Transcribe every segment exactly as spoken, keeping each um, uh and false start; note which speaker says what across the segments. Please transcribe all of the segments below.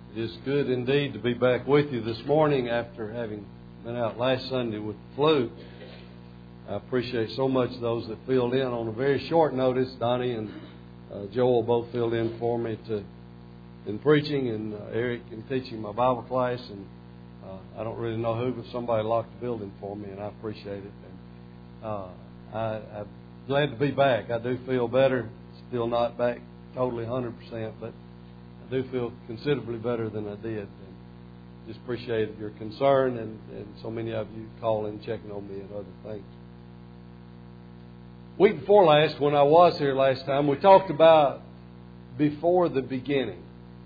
Speaker 1: It is good indeed to be back with you this morning after having been out last Sunday with the flu. I appreciate so much those that filled in on a very short notice. Donnie and uh, Joel both filled in for me to in preaching, and uh, Eric in teaching my Bible class. And uh, I don't really know who, but somebody locked the building for me, and I appreciate it. And uh, I, I'm glad to be back. I do feel better. Still not back totally one hundred percent, but I do feel considerably better than I did. And just appreciate your concern and, and so many of you calling, checking on me and other things. Week before last, when I was here last time, we talked about before the beginning.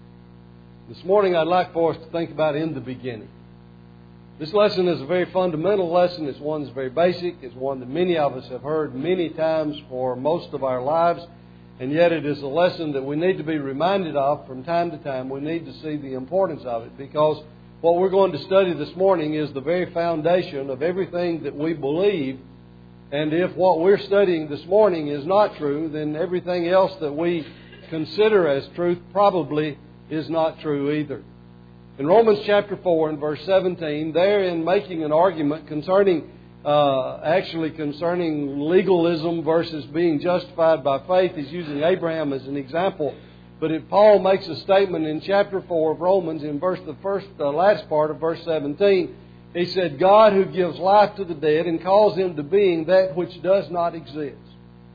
Speaker 1: This morning I'd like for us to think about in the beginning. This lesson is a very fundamental lesson. It's one that's very basic. It's one that many of us have heard many times for most of our lives. And yet it is a lesson that we need to be reminded of from time to time. We need to see the importance of it, because what we're going to study this morning is the very foundation of everything that we believe. And if what we're studying this morning is not true, then everything else that we consider as truth probably is not true either. In Romans chapter four and verse seventeen, therein making an argument concerning Uh, actually concerning legalism versus being justified by faith. He's using Abraham as an example. But if Paul makes a statement in chapter four of Romans, in verse the first, uh, last part of verse seventeen, he said, God who gives life to the dead and calls into being that which does not exist.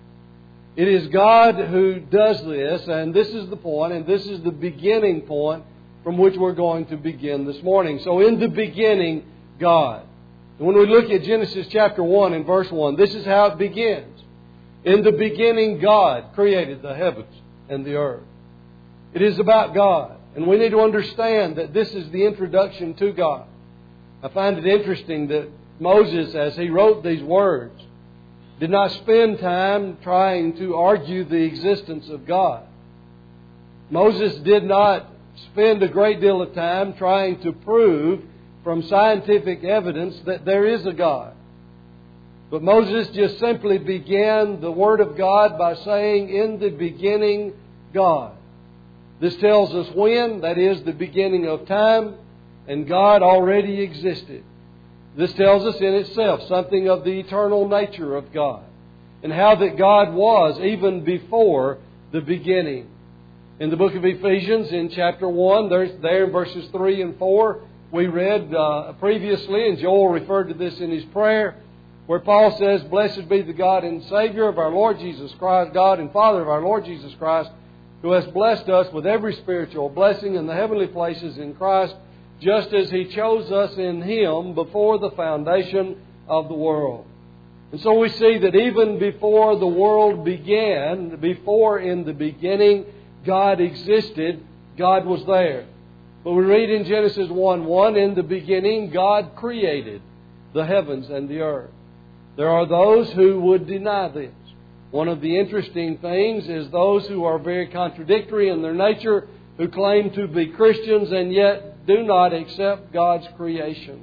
Speaker 1: It is God who does this, and this is the point, and this is the beginning point from which we're going to begin this morning. So in the beginning, God. When we look at Genesis chapter one and verse one, this is how it begins. In the beginning, God created the heavens and the earth. It is about God. And we need to understand that this is the introduction to God. I find it interesting that Moses, as he wrote these words, did not spend time trying to argue the existence of God. Moses did not spend a great deal of time trying to prove from scientific evidence that there is a God. But Moses just simply began the Word of God by saying, in the beginning, God. This tells us when, that is the beginning of time, and God already existed. This tells us in itself something of the eternal nature of God, and how that God was even before the beginning. In the book of Ephesians, in chapter one, there's there in verses three and four, we read uh, previously, and Joel referred to this in his prayer, where Paul says, Blessed be the God and Savior of our Lord Jesus Christ, God and Father of our Lord Jesus Christ, who has blessed us with every spiritual blessing in the heavenly places in Christ, just as He chose us in Him before the foundation of the world. And so we see that even before the world began, before in the beginning God existed, God was there. But we read in Genesis one one, in the beginning God created the heavens and the earth. There are those who would deny this. One of the interesting things is those who are very contradictory in their nature, who claim to be Christians and yet do not accept God's creation.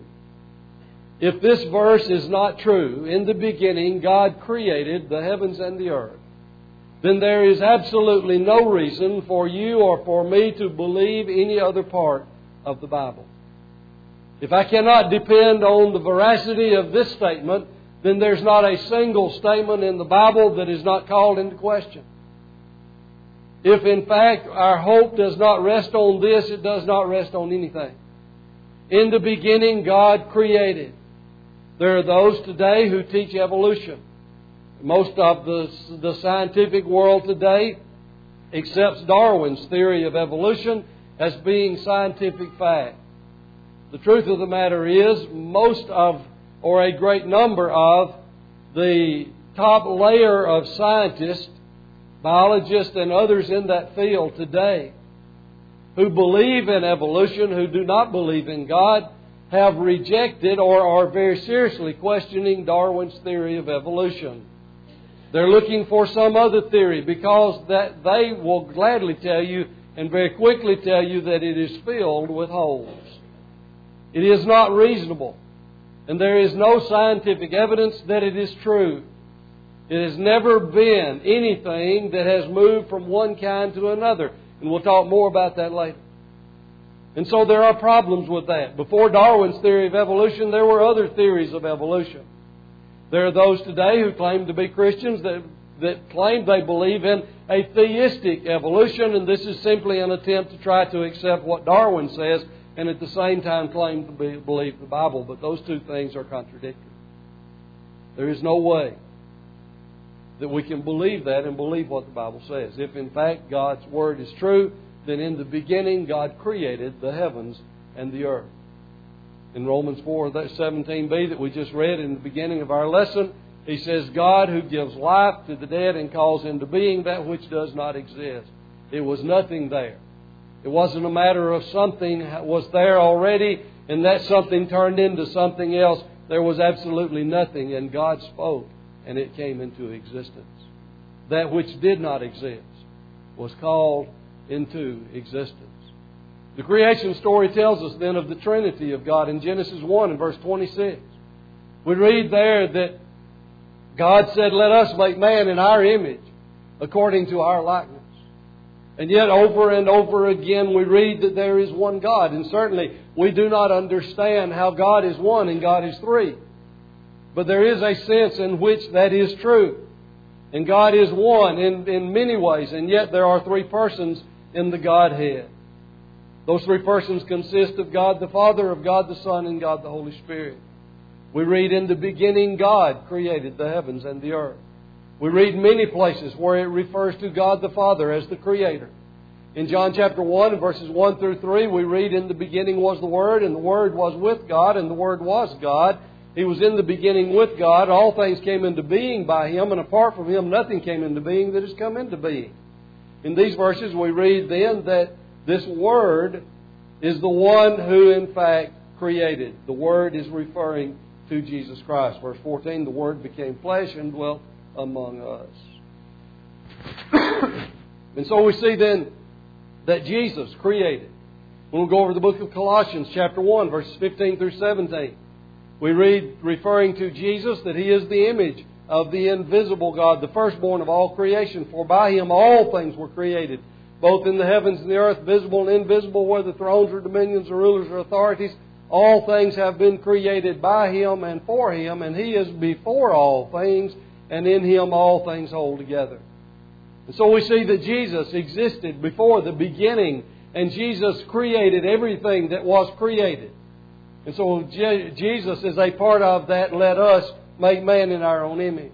Speaker 1: If this verse is not true, in the beginning God created the heavens and the earth, then there is absolutely no reason for you or for me to believe any other part of the Bible. If I cannot depend on the veracity of this statement, then there's not a single statement in the Bible that is not called into question. If in fact our hope does not rest on this, it does not rest on anything. In the beginning, God created. There are those today who teach evolution. Most of the, the scientific world today accepts Darwin's theory of evolution as being scientific fact. The truth of the matter is, most of, or a great number of, the top layer of scientists, biologists and others in that field today, who believe in evolution, who do not believe in God, have rejected or are very seriously questioning Darwin's theory of evolution. They're looking for some other theory, because that they will gladly tell you and very quickly tell you that it is filled with holes. It is not reasonable. And there is no scientific evidence that it is true. It has never been anything that has moved from one kind to another. And we'll talk more about that later. And so there are problems with that. Before Darwin's theory of evolution, there were other theories of evolution. There are those today who claim to be Christians that, that claim they believe in a theistic evolution, and this is simply an attempt to try to accept what Darwin says and at the same time claim to be, believe the Bible. But those two things are contradictory. There is no way that we can believe that and believe what the Bible says. If in fact God's Word is true, then in the beginning God created the heavens and the earth. In Romans four seventeen b that we just read in the beginning of our lesson, he says, God who gives life to the dead and calls into being that which does not exist. It was nothing there. It wasn't a matter of something was there already and that something turned into something else. There was absolutely nothing, and God spoke and it came into existence. That which did not exist was called into existence. The creation story tells us then of the Trinity of God in Genesis one and verse twenty-six. We read there that God said, let us make man in our image according to our likeness. And yet over and over again we read that there is one God. And certainly we do not understand how God is one and God is three. But there is a sense in which that is true. And God is one in, in many ways. And yet there are three persons in the Godhead. Those three persons consist of God the Father, of God the Son, and God the Holy Spirit. We read in the beginning God created the heavens and the earth. We read many places where it refers to God the Father as the Creator. In John chapter one, verses one through three, we read, in the beginning was the Word, and the Word was with God, and the Word was God. He was in the beginning with God. All things came into being by Him, and apart from Him nothing came into being that has come into being. In these verses we read then that this Word is the one who in fact created. The Word is referring to Jesus Christ. Verse fourteen, the Word became flesh and dwelt among us. And so we see then that Jesus created. We'll go over the book of Colossians chapter one, verses fifteen through seventeen. We read, referring to Jesus, that He is the image of the invisible God, the firstborn of all creation. For by Him all things were created, both in the heavens and the earth, visible and invisible, whether thrones or dominions or rulers or authorities. All things have been created by Him and for Him, and He is before all things, and in Him all things hold together. And so we see that Jesus existed before the beginning, and Jesus created everything that was created. And so Je- Jesus is a part of that, let us make man in our own image.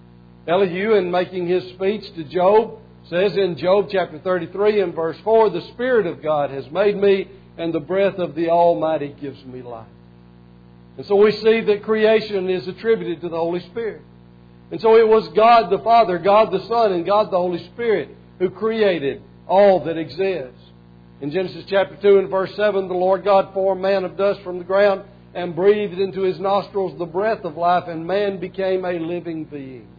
Speaker 1: Elihu, in making his speech to Job, says in Job chapter thirty-three and verse four, the Spirit of God has made me, and the breath of the Almighty gives me life. And so we see that creation is attributed to the Holy Spirit. And so it was God the Father, God the Son, and God the Holy Spirit who created all that exists. In Genesis chapter two and verse seven, the Lord God formed man of dust from the ground and breathed into his nostrils the breath of life, and man became a living being.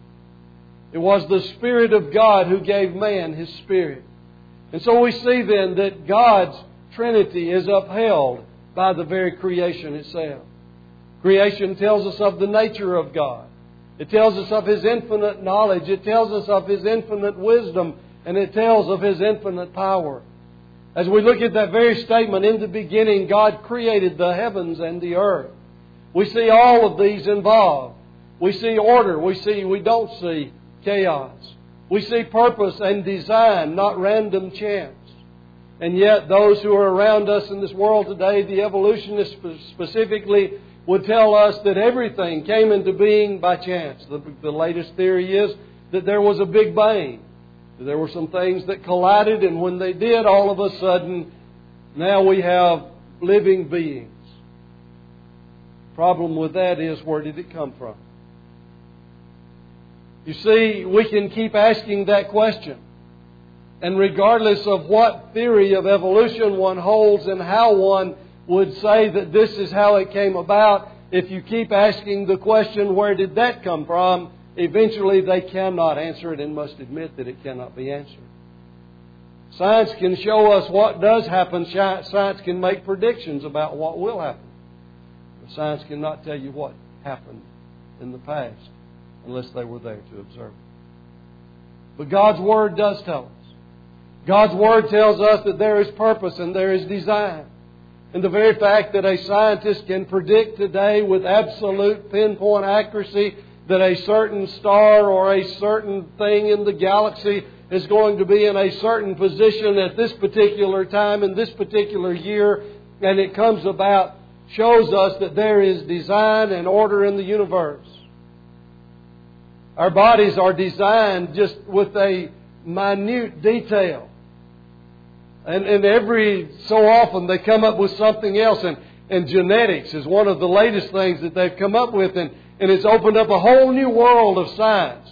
Speaker 1: It was the Spirit of God who gave man His Spirit. And so we see then that God's Trinity is upheld by the very creation itself. Creation tells us of the nature of God. It tells us of His infinite knowledge. It tells us of His infinite wisdom. And it tells of His infinite power. As we look at that very statement, in the beginning God created the heavens and the earth. We see all of these involved. We see order. We see, we don't see chaos. We see purpose and design, not random chance. And yet those who are around us in this world today, the evolutionists specifically, would tell us that everything came into being by chance. The, the latest theory is that there was a Big Bang. There were some things that collided, and when they did, all of a sudden, now we have living beings. The problem with that is, where did it come from? You see, we can keep asking that question. And regardless of what theory of evolution one holds and how one would say that this is how it came about, if you keep asking the question, where did that come from? Eventually they cannot answer it and must admit that it cannot be answered. Science can show us what does happen. Science can make predictions about what will happen. But science cannot tell you what happened in the past unless they were there to observe it. But God's Word does tell us. God's Word tells us that there is purpose and there is design. And the very fact that a scientist can predict today with absolute pinpoint accuracy that a certain star or a certain thing in the galaxy is going to be in a certain position at this particular time in this particular year, and it comes about, shows us that there is design and order in the universe. Our bodies are designed just with a minute detail. And, and every so often they come up with something else. And, and genetics is one of the latest things that they've come up with. And, and it's opened up a whole new world of science.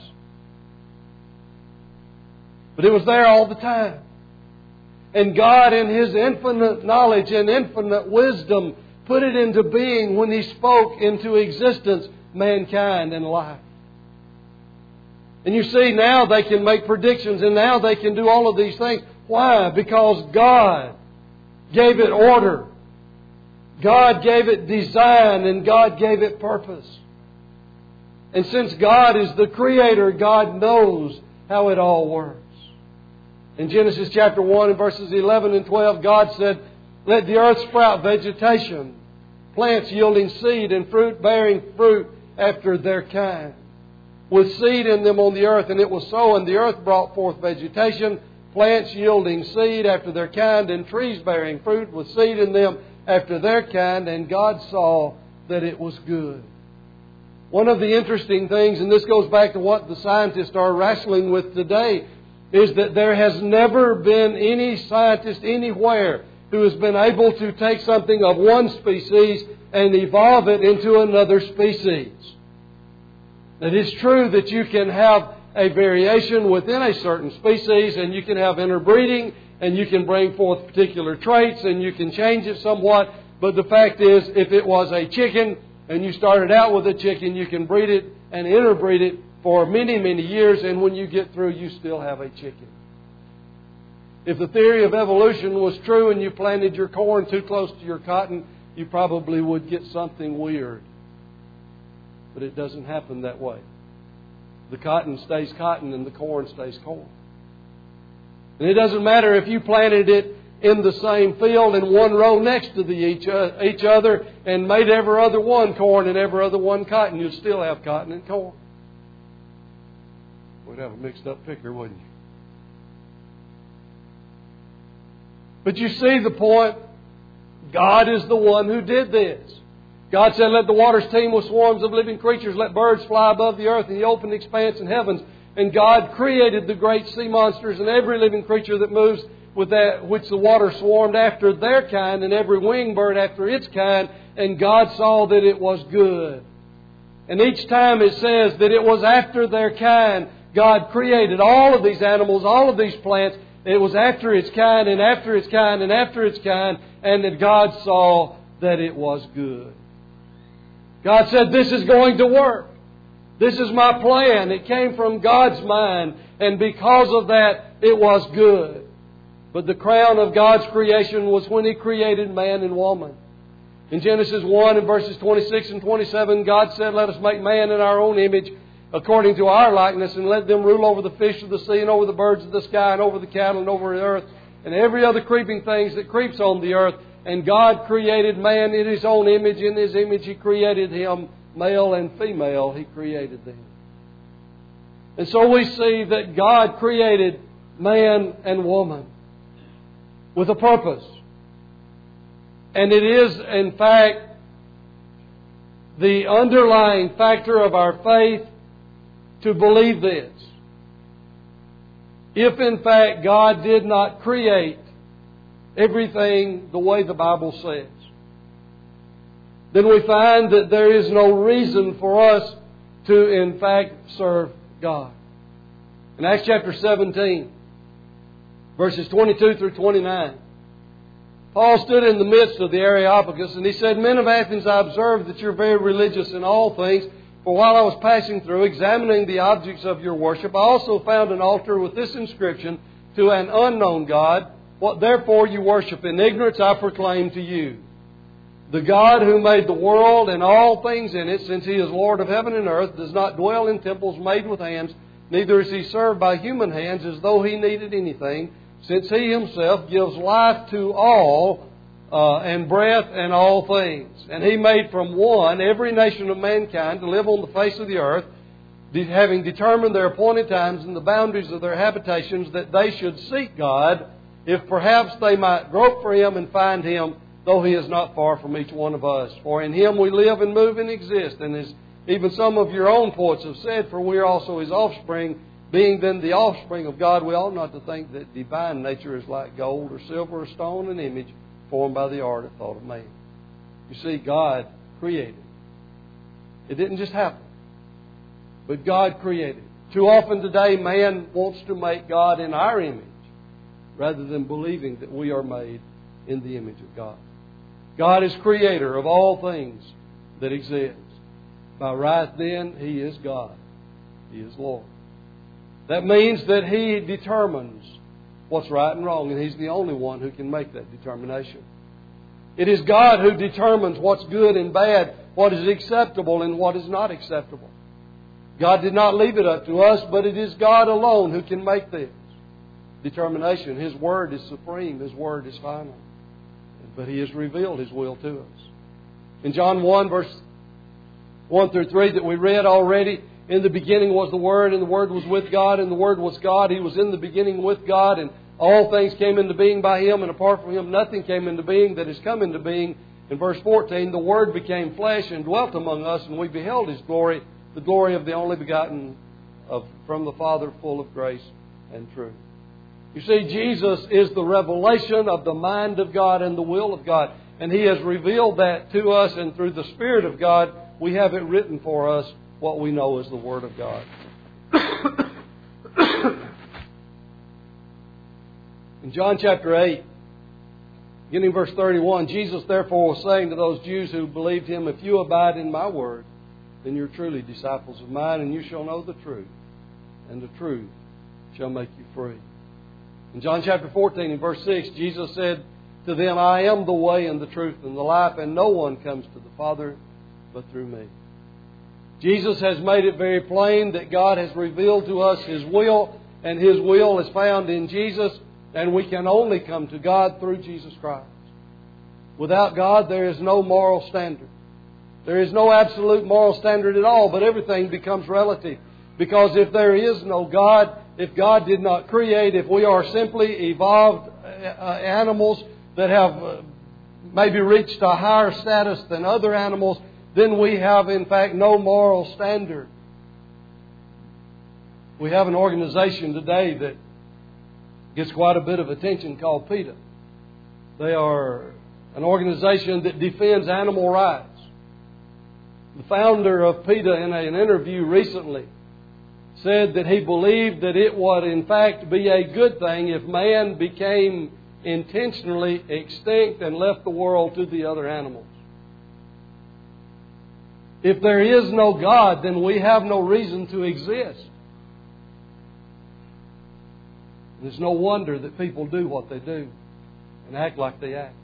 Speaker 1: But it was there all the time. And God, in His infinite knowledge and infinite wisdom, put it into being when He spoke into existence mankind and life. And you see, now they can make predictions, and now they can do all of these things. Why? Because God gave it order. God gave it design, and God gave it purpose. And since God is the Creator, God knows how it all works. In Genesis chapter one and verses eleven and twelve, God said, "Let the earth sprout vegetation, plants yielding seed and fruit bearing fruit after their kind, with seed in them on the earth." And it was so, and the earth brought forth vegetation, plants yielding seed after their kind, and trees bearing fruit with seed in them after their kind. And God saw that it was good. One of the interesting things, and this goes back to what the scientists are wrestling with today, is that there has never been any scientist anywhere who has been able to take something of one species and evolve it into another species. It is true that you can have a variation within a certain species, and you can have interbreeding, and you can bring forth particular traits, and you can change it somewhat. But the fact is, if it was a chicken, and you started out with a chicken, you can breed it and interbreed it for many, many years, and when you get through, you still have a chicken. If the theory of evolution was true and you planted your corn too close to your cotton, you probably would get something weird. But it doesn't happen that way. The cotton stays cotton and the corn stays corn. And it doesn't matter if you planted it in the same field in one row next to the each, uh, each other and made every other one corn and every other one cotton, you'd still have cotton and corn. We'd have a mixed up picker, wouldn't you? But you see the point. God is the one who did this. God said, "Let the waters teem with swarms of living creatures. Let birds fly above the earth in the open expanse in heavens." And God created the great sea monsters and every living creature that moves with that which the water swarmed after their kind, and every winged bird after its kind. And God saw that it was good. And each time it says that it was after their kind. God created all of these animals, all of these plants. It was after its kind and after its kind and after its kind. And that God saw that it was good. God said, "This is going to work. This is my plan." It came from God's mind. And because of that, it was good. But the crown of God's creation was when He created man and woman. In Genesis one and verses twenty-six and twenty-seven, God said, "Let us make man in our own image, according to our likeness, and let them rule over the fish of the sea and over the birds of the sky and over the cattle and over the earth and every other creeping thing that creeps on the earth." And God created man in His own image. In His image He created him. Male and female He created them. And so we see that God created man and woman with a purpose. And it is, in fact, the underlying factor of our faith to believe this. If, in fact, God did not create everything the way the Bible says, then we find that there is no reason for us to, in fact, serve God. In Acts chapter seventeen, verses twenty-two through twenty-nine, Paul stood in the midst of the Areopagus, and he said, "Men of Athens, I observe that you're very religious in all things. For while I was passing through, examining the objects of your worship, I also found an altar with this inscription, to an unknown God. What therefore you worship in ignorance, I proclaim to you. The God who made the world and all things in it, since He is Lord of heaven and earth, does not dwell in temples made with hands, neither is He served by human hands as though He needed anything, since He Himself gives life to all uh, and breath and all things. And He made from one every nation of mankind to live on the face of the earth, having determined their appointed times and the boundaries of their habitations, that they should seek God, if perhaps they might grope for Him and find Him, though He is not far from each one of us. For in Him we live and move and exist. And as even some of your own poets have said, for we are also His offspring. Being then the offspring of God, we ought not to think that divine nature is like gold or silver or stone, an image formed by the art and thought of man. You see, God created. It didn't just happen. But God created. Too often today, man wants to make God in our image rather than believing that we are made in the image of God. God is creator of all things that exist. By right then, He is God. He is Lord. That means that He determines what's right and wrong, and He's the only one who can make that determination. It is God who determines what's good and bad, what is acceptable and what is not acceptable. God did not leave it up to us, but it is God alone who can make this determination. His Word is supreme. His Word is final. But He has revealed His will to us. In John one, verse one through three that we read already, in the beginning was the Word, and the Word was with God, and the Word was God. He was in the beginning with God, and all things came into being by Him, and apart from Him nothing came into being that has come into being. In verse fourteen, the Word became flesh and dwelt among us, and we beheld His glory, the glory of the only begotten of from the Father, full of grace and truth. You see, Jesus is the revelation of the mind of God and the will of God. And He has revealed that to us, and through the Spirit of God, we have it written for us, what we know as the Word of God. In John chapter eight, beginning verse thirty-one, Jesus therefore was saying to those Jews who believed Him, if you abide in my word, then you're truly disciples of mine, and you shall know the truth, and the truth shall make you free. In John chapter fourteen, in verse six, Jesus said to them, I am the way and the truth and the life, and no one comes to the Father but through me. Jesus has made it very plain that God has revealed to us His will, and His will is found in Jesus, and we can only come to God through Jesus Christ. Without God, there is no moral standard. There is no absolute moral standard at all, but everything becomes relative. Because if there is no God, if God did not create, if we are simply evolved uh, animals that have uh, maybe reached a higher status than other animals, then we have in fact no moral standard. We have an organization today that gets quite a bit of attention called PETA. They are an organization that defends animal rights. The founder of PETA, in an interview recently, said that he believed that it would in fact be a good thing if man became intentionally extinct and left the world to the other animals. If there is no God, then we have no reason to exist. There's no wonder that people do what they do and act like they act.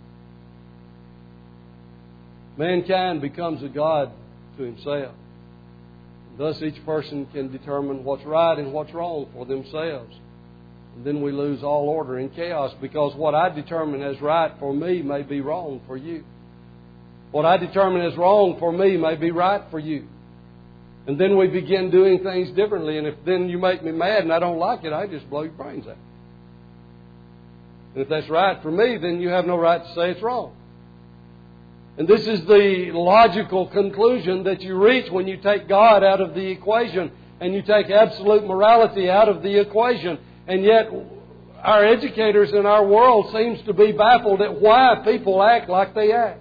Speaker 1: Mankind becomes a God to himself. Thus each person can determine what's right and what's wrong for themselves. And then we lose all order and chaos, because what I determine as right for me may be wrong for you. What I determine as wrong for me may be right for you. And then we begin doing things differently. And if then you make me mad and I don't like it, I just blow your brains out. And if that's right for me, then you have no right to say it's wrong. And this is the logical conclusion that you reach when you take God out of the equation and you take absolute morality out of the equation. And yet our educators in our world seems to be baffled at why people act like they act.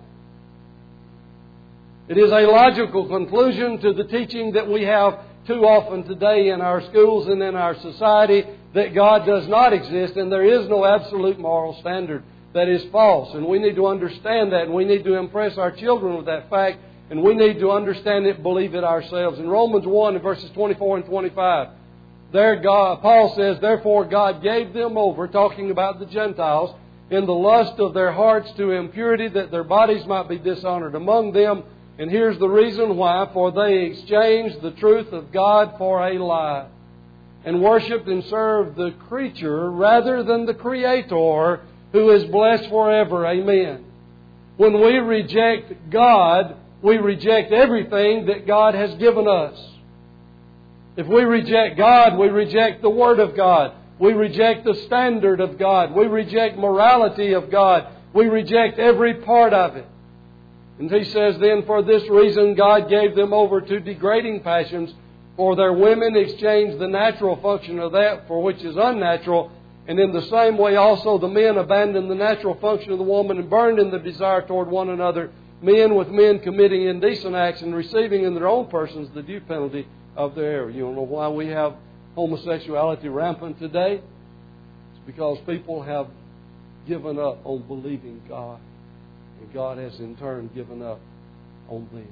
Speaker 1: It is a logical conclusion to the teaching that we have too often today in our schools and in our society, that God does not exist and there is no absolute moral standard. That is false. And we need to understand that, and we need to impress our children with that fact, and we need to understand it, believe it ourselves. In Romans one, in verses twenty-four and twenty-five, there God, Paul says, therefore God gave them over, talking about the Gentiles, in the lust of their hearts to impurity, that their bodies might be dishonored among them. And here's the reason why: for they exchanged the truth of God for a lie, and worshipped and served the creature rather than the Creator, who is blessed forever. Amen. When we reject God, we reject everything that God has given us. If we reject God, we reject the Word of God. We reject the standard of God. We reject morality of God. We reject every part of it. And He says, then for this reason God gave them over to degrading passions, for their women exchanged the natural function of that for which is unnatural. And in the same way also the men abandoned the natural function of the woman and burned in the desire toward one another, men with men committing indecent acts and receiving in their own persons the due penalty of their error. You don't know why we have homosexuality rampant today? It's because people have given up on believing God. And God has in turn given up on them.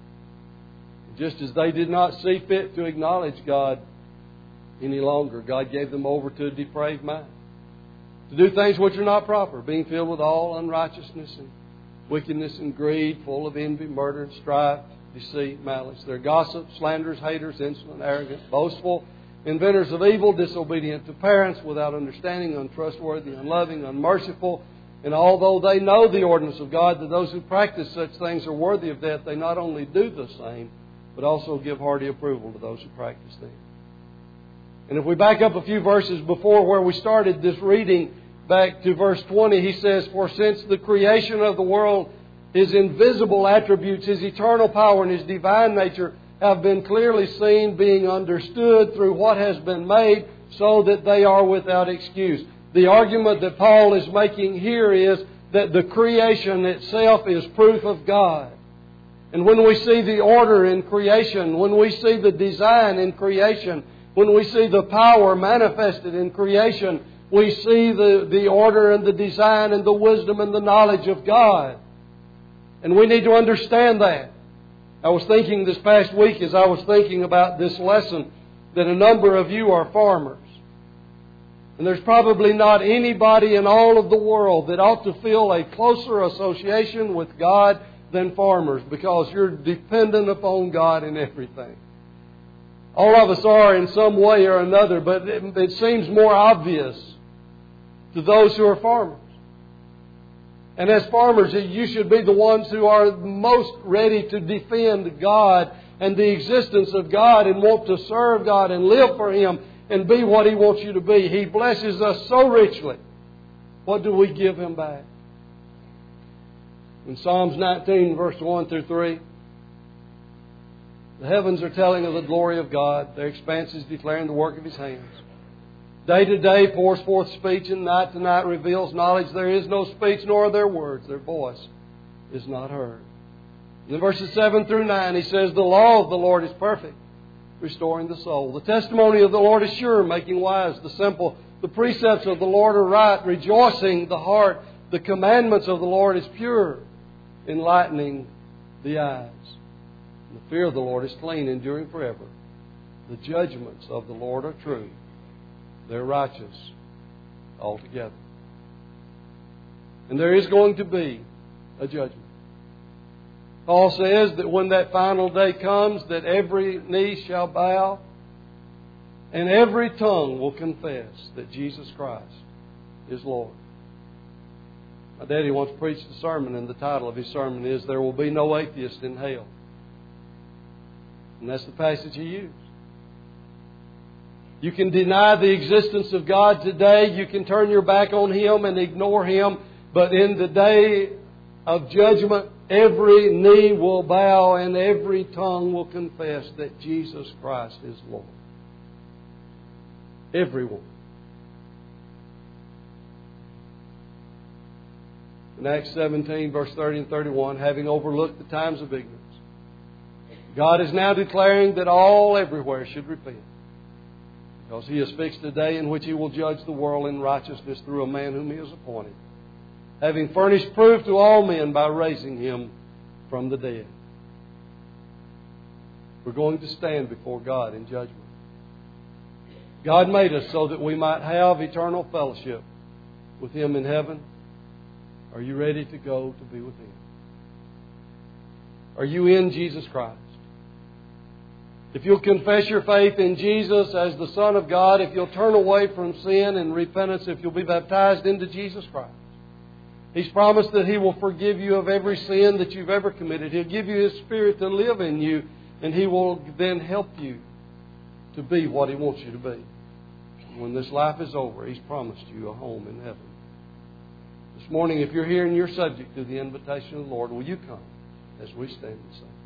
Speaker 1: Just as they did not see fit to acknowledge God any longer, God gave them over to a depraved mind, to do things which are not proper, being filled with all unrighteousness and wickedness and greed, full of envy, murder, and strife, deceit, malice. They're gossips, slanderers, haters, insolent, arrogant, boastful, inventors of evil, disobedient to parents, without understanding, untrustworthy, unloving, unmerciful. And although they know the ordinance of God, that those who practice such things are worthy of death, they not only do the same, but also give hearty approval to those who practice them. And if we back up a few verses before where we started this reading, back to verse twenty, he says, for since the creation of the world, His invisible attributes, His eternal power, and His divine nature have been clearly seen, being understood through what has been made, so that they are without excuse. The argument that Paul is making here is that the creation itself is proof of God. And when we see the order in creation, when we see the design in creation, when we see the power manifested in creation, we see the, the order and the design and the wisdom and the knowledge of God. And we need to understand that. I was thinking this past week as I was thinking about this lesson that a number of you are farmers. And there's probably not anybody in all of the world that ought to feel a closer association with God than farmers, because you're dependent upon God in everything. All of us are in some way or another, but it, it seems more obvious to those who are farmers. And as farmers, you should be the ones who are most ready to defend God and the existence of God and want to serve God and live for Him and be what He wants you to be. He blesses us so richly. What do we give Him back? In Psalms nineteen, verse one through three, the heavens are telling of the glory of God. Their expanses declaring the work of His hands. Day to day pours forth speech, and night to night reveals knowledge. There is no speech, nor are there words. Their voice is not heard. In verses seven through nine, he says, the law of the Lord is perfect, restoring the soul. The testimony of the Lord is sure, making wise the simple. The precepts of the Lord are right, rejoicing the heart. The commandments of the Lord is pure, enlightening the eyes. And the fear of the Lord is clean, enduring forever. The judgments of the Lord are true. They're righteous altogether. And there is going to be a judgment. Paul says that when that final day comes, that every knee shall bow and every tongue will confess that Jesus Christ is Lord. My daddy once preached a sermon, and the title of his sermon is, There Will Be No Atheist in Hell. And that's the passage he used. You can deny the existence of God today. You can turn your back on Him and ignore Him. But in the day of judgment, every knee will bow and every tongue will confess that Jesus Christ is Lord. Everyone. In Acts seventeen, verse thirty and thirty-one, having overlooked the times of ignorance, God is now declaring that all everywhere should repent, because He has fixed a day in which He will judge the world in righteousness through a man whom He has appointed, having furnished proof to all men by raising Him from the dead. We're going to stand before God in judgment. God made us so that we might have eternal fellowship with Him in heaven. Are you ready to go to be with Him? Are you in Jesus Christ? If you'll confess your faith in Jesus as the Son of God, if you'll turn away from sin and repentance, if you'll be baptized into Jesus Christ, He's promised that He will forgive you of every sin that you've ever committed. He'll give you His Spirit to live in you, and He will then help you to be what He wants you to be. When this life is over, He's promised you a home in heaven. This morning, if you're here and you're subject to the invitation of the Lord, will you come as we stand and sing?